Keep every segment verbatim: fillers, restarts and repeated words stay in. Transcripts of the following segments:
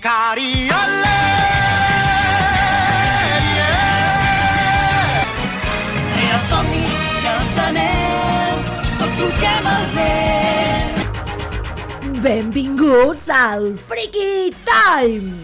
Hikari, olé! Crea somnis, cançoners, tots solquem el vent. Benvinguts al Freaky Time!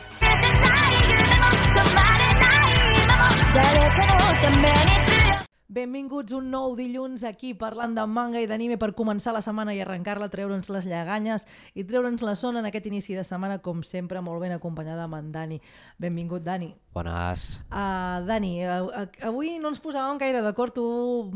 Benvinguts un nou dilluns aquí parlant de manga i d'anime per començar la setmana i arrencar-la, treure'ns les lleganyes i treure'ns la son en aquest inici de setmana, com sempre, molt ben acompanyada amb en Dani. Benvingut, Dani. Bones. Uh, Dani, uh, uh, avui no ens posàvem gaire d'acord. Tu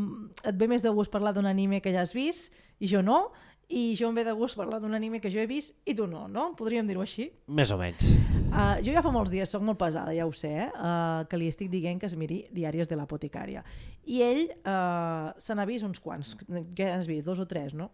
et ve més de gust parlar d'un anime que ja has vist i jo no, i jo em ve de gust parlar d'un anime que jo he vist i tu no, no? Podríem dir-ho així? Més o menys. Uh, jo ja fa molts dies, soc molt pesada, ja ho sé, eh? uh, que li estic dient que es miri Diaris de la Boticària. I ell uh, se n'ha vist uns quants. Què has vist? Dos o tres, no?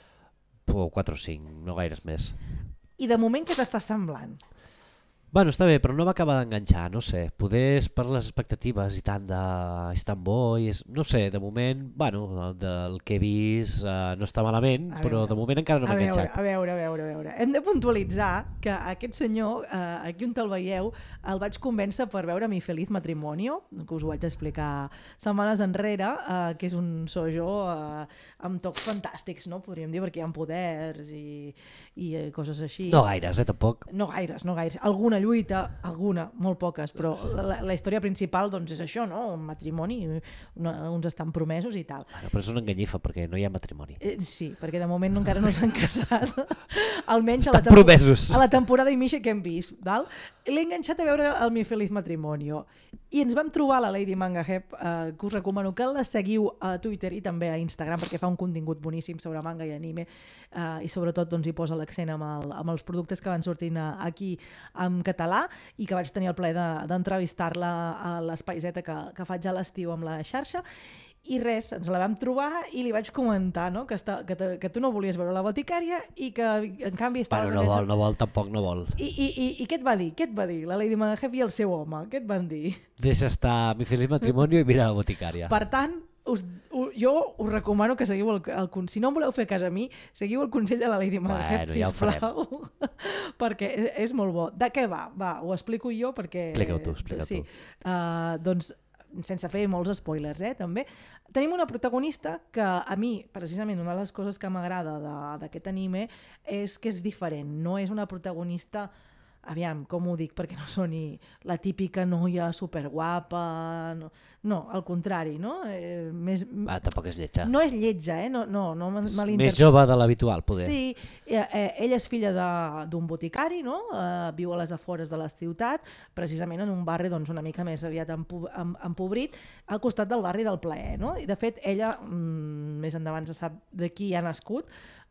Puh, quatre o cinc, no gaires més. I de moment què t'està semblant? Bueno, està bé, però no m'acaba d'enganxar, no sé. Poder és per les expectatives i tant de... és tan bo i és... no sé, de moment, bueno, del que he vist uh, no està malament, a però veure, de moment encara no m'ha enganxat. A veure, a veure, a veure. Hem de puntualitzar que aquest senyor, uh, aquí on te'l veieu, el vaig convèncer per veure Mi Feliz Matrimonio, que us ho vaig explicar setmanes enrere, uh, que és un sojo uh, amb tocs fantàstics, no? Podríem dir, perquè hi ha poders i, i uh, coses així. No gaires, eh, tampoc. No gaires, no gaires. Alguna lluita, alguna, molt poques, però la, la història principal doncs és això, no? Un matrimoni, una, uns estan promesos i tal. Bueno, però és una enganyifa perquè no hi ha matrimoni. Eh, sí, perquè de moment encara no s'han casat. Almenys a la, promesos. a la temporada i mitja que hem vist. Val? L'he enganxat a veure el Mi Feliz Matrimonio i ens vam trobar la Lady Manga Hep, eh, que us recomano que la seguiu a Twitter i també a Instagram perquè fa un contingut boníssim sobre manga i anime eh, i sobretot doncs, hi posa l'accent amb, el, amb els productes que van sortint aquí en català i que vaig tenir el plaer de, d'entrevistar-la a l'Espai Zeta que, que faig a l'estiu amb la xarxa. I res, ens la vam trobar i li vaig comentar, no? que, està, que, te, que tu no volies veure la Boticària i que en canvi estaves... Bueno, no vol, no vol, tampoc no vol. I, i, i, i què et va dir? Què et va dir? La Lady Manga Hep i el seu home, què et van dir? Deixa estar Mi Feliz Matrimonio i mira la Boticària. Per tant, us, us, jo us recomano que seguiu el, el si no em voleu fer cas a mi, seguiu el consell de la Lady Manga Hep, bueno, sisplau, ja perquè és, és molt bo. De què va? Va, ho explico jo perquè... Explica-ho tu, explica sí. tu. Uh, doncs, sense fer molts spoilers, eh, també. Tenim una protagonista que a mi, precisament, una de les coses que m'agrada d'aquest anime és que és diferent. No és una protagonista, aviam, com ho dic, perquè no soni la típica noia superguapa, no, no al contrari, no? Eh, més, ah, tampoc és lletja. No és lletja, eh? No, no, no és més jove de l'habitual, poder. Sí, eh, eh, ella és filla d'un boticari, no? Eh, viu a les afores de la ciutat, precisament en un barri doncs, una mica més aviat empobrit, al costat del barri del Plaer, no? I de fet, ella, mm, més endavant se sap de qui ha nascut,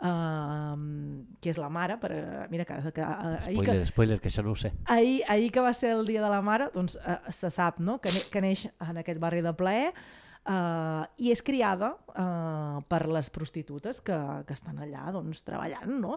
Uh, que és la mare per, uh, mira que, que, uh, spoiler, que, spoiler, que això no ho sé ahir, ahir que va ser el dia de la mare doncs uh, se sap, no? que, ne, que neix en aquest barri de Plaer uh, i és criada uh, per les prostitutes que, que estan allà doncs, treballant, no?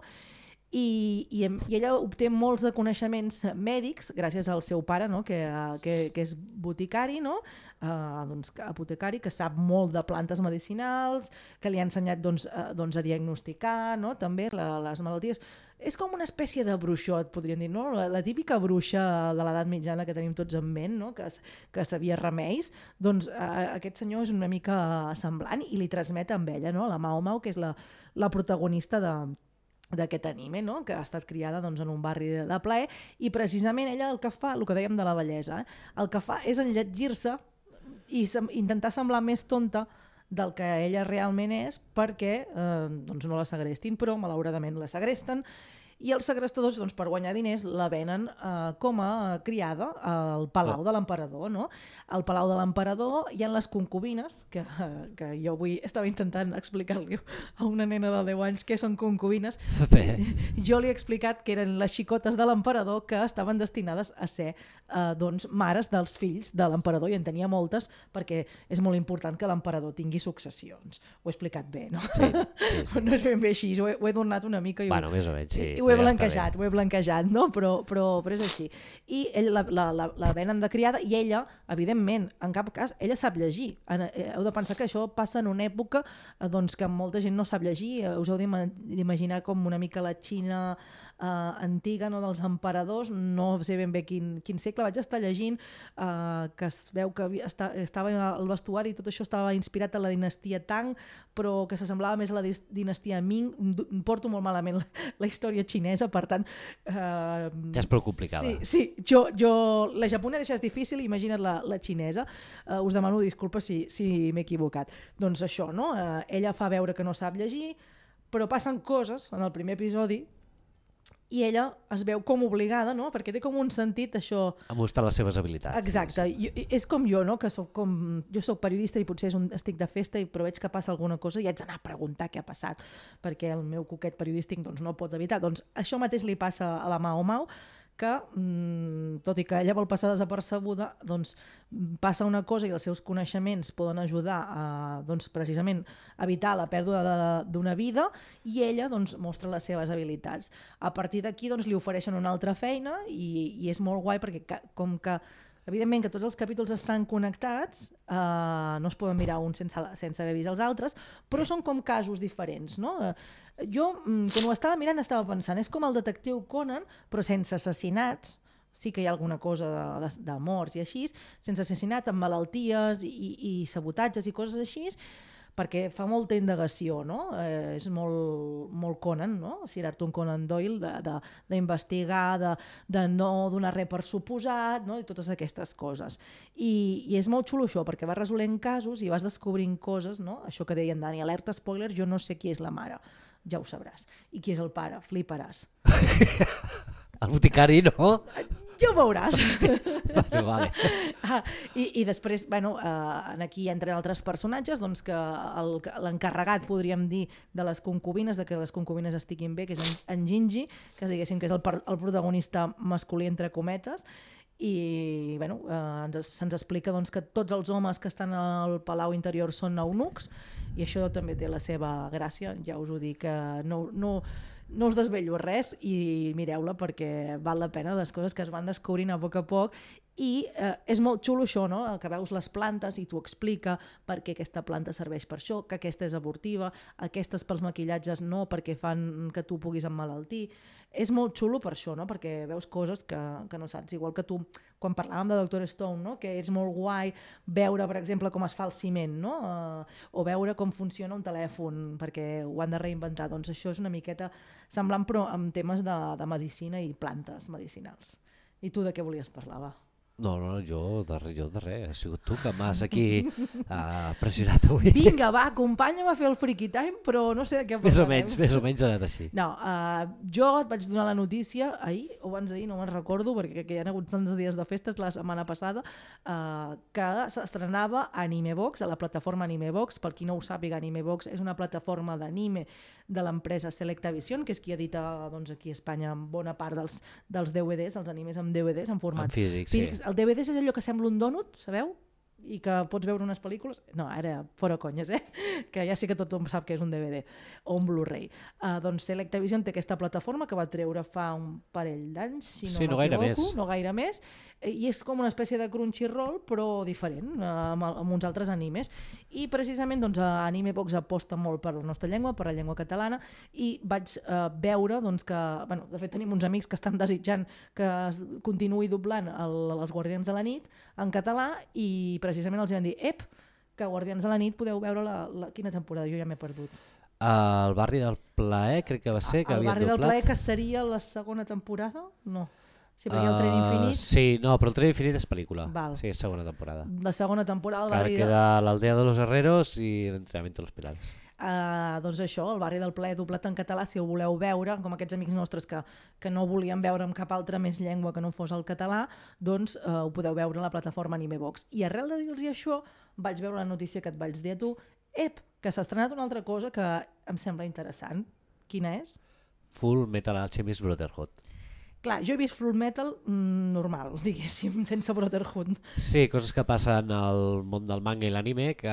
I, i, i ella obté molts de coneixements mèdics gràcies al seu pare, no? que, que, que és boticari, no? uh, doncs, apotecari, que sap molt de plantes medicinals, que li ha ensenyat doncs, uh, doncs, a diagnosticar, no? també la, les malalties. És com una espècie de bruixot, podríem dir, no? la, la típica bruixa de l'edat mitjana que tenim tots en ment, no? que, que sabia remeis, doncs uh, aquest senyor és una mica semblant i li transmet amb ella, no? La Mao Mao, que és la, la protagonista de d'aquest anime, no? que ha estat criada doncs, en un barri de, de plaer i precisament ella el que fa, el que dèiem de la bellesa, eh? el que fa és enlletgir-se i sem- intentar semblar més tonta del que ella realment és perquè eh, doncs no la segrestin, però malauradament la segresten i els segrestadors, doncs, per guanyar diners, la venen eh, com a criada al Palau de l'Emperador. No? Al Palau de l'Emperador hi ha les concubines, que, que jo avui estava intentant explicar-li a una nena de deu anys què són concubines. Bé. Jo li he explicat que eren les xicotes de l'emperador que estaven destinades a ser eh, doncs, mares dels fills de l'emperador, i en tenia moltes perquè és molt important que l'emperador tingui successions. Ho he explicat bé, no? Sí, sí, sí. No és ben bé així, ho he, ho he donat una mica i bueno, ho, més o menys, sí. i ho he blanquejat, ho he blanquejat, no? Però, però, però és així. I ell la, la, la, la venen de criada i ella, evidentment, en cap cas, ella sap llegir. Heu de pensar que això passa en una època doncs, que molta gent no sap llegir. Us heu d'imaginar com una mica la Xina uh, antiga, no, dels emperadors, no sé ben bé quin, quin segle, vaig estar llegint uh, que es veu que havia, esta, estava el vestuari i tot això estava inspirat a la dinastia Tang, però que s'assemblava més a la dinastia Ming. Porto molt malament la, la història xinesa, per tant... Uh, ja és prou complicada. Sí, sí. Jo, jo, la japonesa és difícil, imagina't la, la xinesa. Uh, us demano disculpa si, si m'he equivocat. Doncs això, no? Uh, ella fa veure que no sap llegir, però passen coses en el primer episodi i ella es veu com obligada, no? Perquè té com un sentit això... A mostrar les seves habilitats. Exacte. Sí. I, és com jo, no? Que soc com... Jo soc periodista i potser és un... estic de festa i però veig que passa alguna cosa i haig d'anar a preguntar què ha passat, perquè el meu coquet periodístic doncs, no ho pot evitar. Doncs això mateix li passa a la Mao Mao, que, mmm, tot i que ella vol passar desapercebuda, doncs passa una cosa i els seus coneixements poden ajudar a doncs, precisament evitar la pèrdua d'una vida i ella doncs, mostra les seves habilitats. A partir d'aquí doncs, li ofereixen una altra feina i, i és molt guai perquè com que evidentment que tots els capítols estan connectats, eh, no es poden mirar un sense, sense haver vist els altres, però són com casos diferents, no? Jo, quan ho estava mirant, estava pensant, és com el detectiu Conan, però sense assassinats, sí que hi ha alguna cosa de, de, de morts i així, sense assassinats, amb malalties i, i, i sabotatges i coses així, perquè fa molta indagació, no? Eh, és molt, molt Conan, no? Sir Arthur Conan Doyle, d'investigar, de, de, de no donar res per suposat, no? I totes aquestes coses. I, i és molt xulo això, perquè vas resolent casos i vas descobrint coses, no? Això que deien Dani, alerta spoiler, jo no sé qui és la mare, ja ho sabràs. I qui és el pare? Fliparàs. El boticari, no? Ja ho veuràs. Vale, vale. Ah, i, i després, bueno, eh, aquí entren altres personatges, doncs que l'encarregat, podríem dir, de les concubines, de que les concubines estiguin bé, que és en, en Gingy, que diguéssim que és el, el protagonista masculí entre cometes, i bueno, eh, se'ns explica doncs, que tots els homes que estan al palau interior són eunucs, i això també té la seva gràcia, ja us ho dic, que no... no No us desvello res i mireu-la perquè val la pena les coses que es van descobrint a poc a poc i eh, és molt xulo això, no? Que veus les plantes i t'ho explica per què aquesta planta serveix per això, que aquesta és abortiva, aquestes pels maquillatges no, perquè fan que tu puguis emmalaltir. És molt xulo per això, no? Perquè veus coses que, que no saps, igual que tu quan parlàvem de doctor Stone, no? Que és molt guai veure, per exemple, com es fa el ciment, no? Uh, o veure com funciona un telèfon perquè ho han de reinventar. Doncs això és una miqueta semblant però amb temes de, de medicina i plantes medicinals. I tu de què volies parlar, va? No, no, jo de, jo de res, ha sigut tu que m'has aquí uh, pressionat avui. Vinga, va, acompanya'm a fer el Freaky Time, però no sé de què parlarem. Més o menys, més o menys ha anat així. No, uh, jo et vaig donar la notícia ahir, o abans d'ahir, no me'n recordo, perquè hi ha hagut tants dies de festes la setmana passada, uh, que s'estrenava Animebox, a la plataforma Animebox. Per qui no ho sàpiga, Animebox és una plataforma d'anime de l'empresa Selectavision, que és qui edita doncs, aquí a Espanya bona part dels, dels D V Ds, dels animes amb D V Ds en format en físic, físic. Sí. El D V D és allò que sembla un dònut, sabeu? I que pots veure unes pel·lícules... No, ara fora conyes, eh? Que ja sí que tothom sap que és un D V D o un Blu-ray. Uh, doncs Selectavision té aquesta plataforma que va treure fa un parell d'anys, si no sí, no gaire més. No gaire més. I és com una espècie de Crunchyroll, però diferent, amb, amb uns altres animes. I precisament doncs, Animebox aposta molt per la nostra llengua, per la llengua catalana, i vaig uh, veure doncs, que... Bueno, de fet, tenim uns amics que estan desitjant que es continuï doblant el, els Guardians de la Nit en català i precisament els van dir ep, que Guardians de la Nit podeu veure la, la... Quina temporada? Jo ja m'he perdut. El barri del Plaer, crec que va ser, que el havien barri doblat. del Plaer, que seria la segona temporada? No. Sí, perquè uh, el Tren Infinit... Sí, no, però el Tren Infinit és pel·lícula. Val. Sí, és segona temporada. La segona temporada... El Encara barri queda de... l'Aldea de los Herreros i l'entrenament de los Pilares. Uh, doncs això, el barri del Plaer doblat en català, si ho voleu veure, com aquests amics nostres que, que no volien veure en cap altra més llengua que no fos el català, doncs uh, ho podeu veure a la plataforma Animebox. I arrel de dir-los això, vaig veure la notícia que et vaig dir a tu, ep, que s'ha estrenat una altra cosa que em sembla interessant. Quina és? Full Metal Alchemist Brotherhood. Clar, jo he vist Full Metal mm, normal, diguéssim, sense Brotherhood. Sí, coses que passen al món del manga i l'anime, que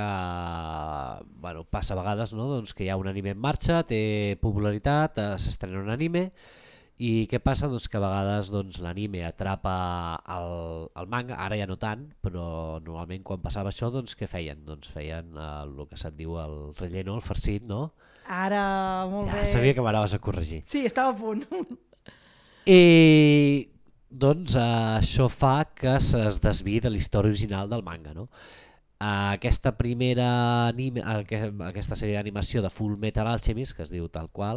bueno, passa a vegades, no? Doncs que hi ha un anime en marxa, té popularitat, s'estrena un anime, i què passa? Doncs que a vegades doncs, l'anime atrapa el, el manga, ara ja no tant, però normalment quan passava això, doncs què feien? Doncs feien el, el que se't diu el relleno, el farcit, no? Ara, molt ja bé. Sabia que m'anaves a corregir. Sí, estava a punt. I doncs uh, això fa que es desviï de la història original del manga, no? Uh, aquesta primera anime, aquesta sèrie d'animació de Full Metal Alchemist, que es diu tal qual,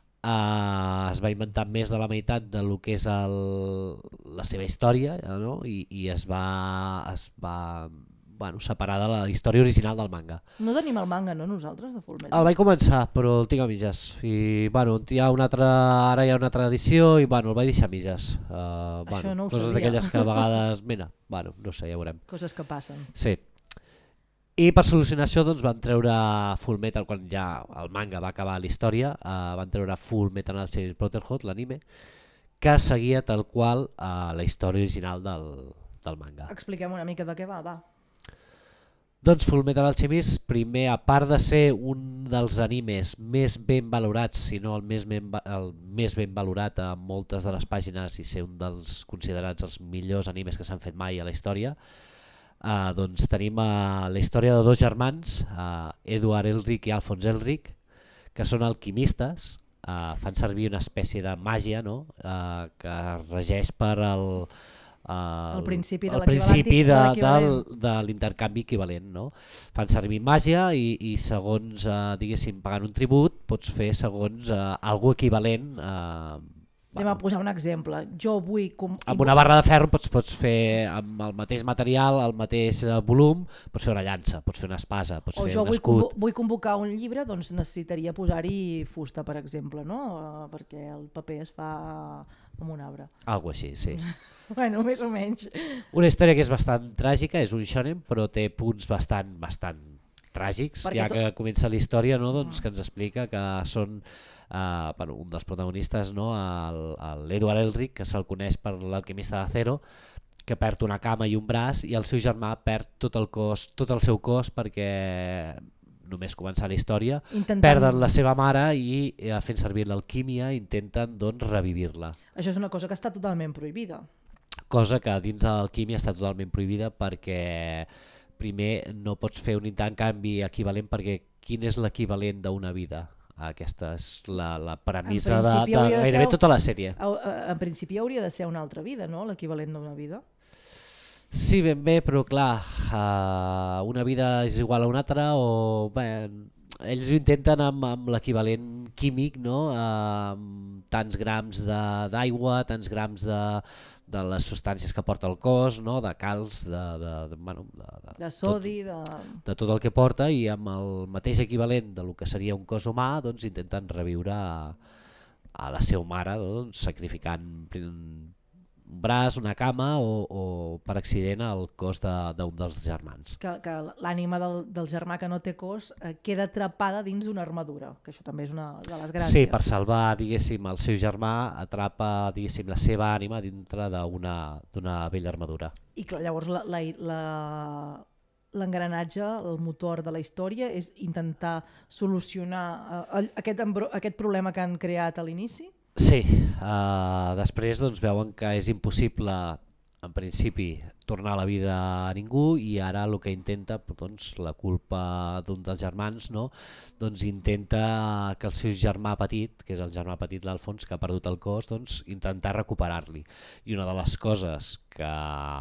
uh, es va inventar més de la meitat de lo que és el, la seva història, no? I, i es va, es va bueno, separar de la història original del manga. No tenim el manga, no, nosaltres, de Full Metal? El vaig començar, però el tinc a mitges. I, bueno, hi ha una altra, ara hi ha una altra edició i bueno, el vaig deixar a mitges. Uh, Això bueno, no ho coses sabia. d'aquelles que a vegades... Mira, bueno, no sé, ja veurem. Coses que passen. Sí. I per solucionar això doncs, van treure Full Metal, quan ja el manga va acabar la història, uh, van treure Full Metal Alchemist Brotherhood, l'anime, que seguia tal qual uh, la història original del, del manga. Expliquem una mica de què va, va. Doncs Full Metal Alchemist, primer, a part de ser un dels animes més ben valorats, si no el més ben, el més ben valorat a moltes de les pàgines i ser un dels considerats els millors animes que s'han fet mai a la història, uh, doncs tenim uh, la història de dos germans, uh, Edward Elric i Alphonse Elric, que són alquimistes, uh, fan servir una espècie de màgia, no? uh, que es regeix per el... Uh, el principi de el principi de, l'equivalent. de, de l'intercanvi equivalent, no? Fan servir màgia i, i segons uh, diguéssim pagant un tribut pots fer segons uh, algo equivalent uh, Anem a posar un exemple. Jo vull... Com... amb una barra de ferro pots, pots fer amb el mateix material, el mateix uh, volum, pots fer una llança, pots fer una espasa, pots o fer jo un vull, escut. convo vull convocar un llibre, doncs necessitaria posar-hi fusta, per exemple, no? Uh, perquè el paper es fa amb un arbre. Algo així, sí. Bueno, més o menys. Una història que és bastant tràgica, és un shonen, però té punts bastant bastant tràgics, perquè ja tot... que comença la història, no? Doncs que ens explica que són uh, bueno, un dels protagonistes, no? l'Edward Elric, que se'l coneix per l'alquimista d'Acero, que perd una cama i un braç, i el seu germà perd tot el cos, tot el seu cos perquè només començar la història, Intentant... perden la seva mare i eh, fent servir l'alquímia intenten doncs revivir-la. Això és una cosa que està totalment prohibida. Cosa que dins de l'alquímia està totalment prohibida perquè primer no pots fer un intercanvi equivalent, perquè quin és l'equivalent d'una vida? Aquesta és la, la premissa de, de, de gairebé ser... tota la sèrie. En principi hauria de ser una altra vida, no? L'equivalent d'una vida. Sí, ben bé, però clar, uh, una vida és igual a una altra o... Bé, ells ho intenten amb, amb l'equivalent químic, no? Uh, tants grams d'aigua, tants grams de, de les substàncies que porta el cos, no? De calç, de, de, de, bueno, de, de, de sodi, tot, de... de tot el que porta, i amb el mateix equivalent de lo que seria un cos humà, doncs intenten reviure a, a la seva mare, doncs, sacrificant un braç, una cama o, o per accident el cos d'un de, dels germans. Que, que l'ànima del, del germà que no té cos eh, queda atrapada dins d'una armadura, que això també és una de les gràcies. Sí, per salvar, diguéssim, el seu germà atrapa, diguéssim, la seva ànima dintre d'una d'una vella armadura. I clar, llavors la, la, la, l'engranatge, el motor de la història és intentar solucionar eh, aquest, aquest problema que han creat a l'inici? Sí, uh, després doncs, veuen que és impossible en principi tornar a la vida a ningú, i ara el que intenta, doncs, la culpa d'un dels germans, no? Doncs intenta que el seu germà petit, que és el germà petit l'Alfons, que ha perdut el cos, doncs, intentar recuperar-li. I una de les coses que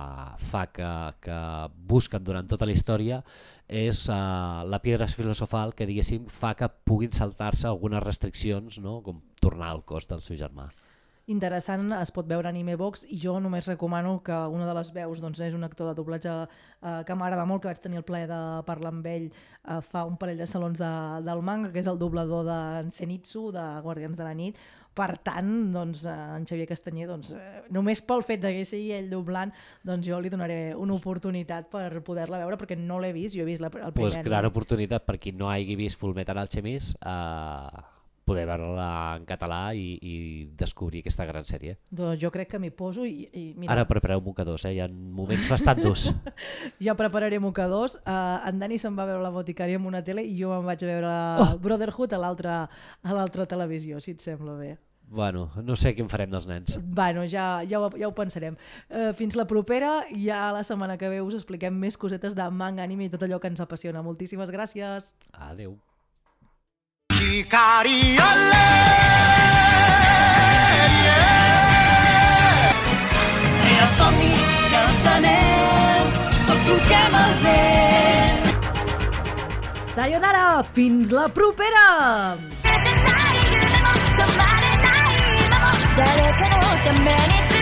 fa que, que busquen durant tota la història és uh, la pedra filosofal, que diguéssim fa que puguin saltar-se algunes restriccions, no? Com tornar al cos del seu germà. Interessant, es pot veure Anime Box, i jo només recomano que una de les veus doncs, és un actor de doblatge eh, que m'agrada molt, que vaig tenir el plaer de parlar amb ell eh, fa un parell de salons de, del manga, que és el doblador de Zenitsu, de Guardians de la Nit. Per tant, doncs, en Xavier Castanyer, doncs, eh, només pel fet de que sigui ell doblant, doncs jo li donaré una oportunitat per poder-la veure, perquè no l'he vist, jo he vist la, el primer. Pues gran oportunitat per qui no hagi vist Full Metal Alchemist, eh, poder veure-la en català i, i descobrir aquesta gran sèrie. Doncs jo crec que m'hi poso i... i mira. Ara prepareu mocadors, eh? Hi ha moments bastant durs. Ja prepararé mocadors. Uh, en Dani se'n va veure La Boticària amb una tele i jo me'n vaig a veure oh. Brotherhood a l'altra televisió, si et sembla bé. Bueno, no sé què en farem dels nens. Bueno, ja, ja, ho, ja ho pensarem. Uh, fins la propera, ja la setmana que ve us expliquem més cosetes de manga, anime i tot allò que ens apassiona. Moltíssimes gràcies. Adeu. 光あれ Sayonara, fins la propera! 止まれない今も誰かのために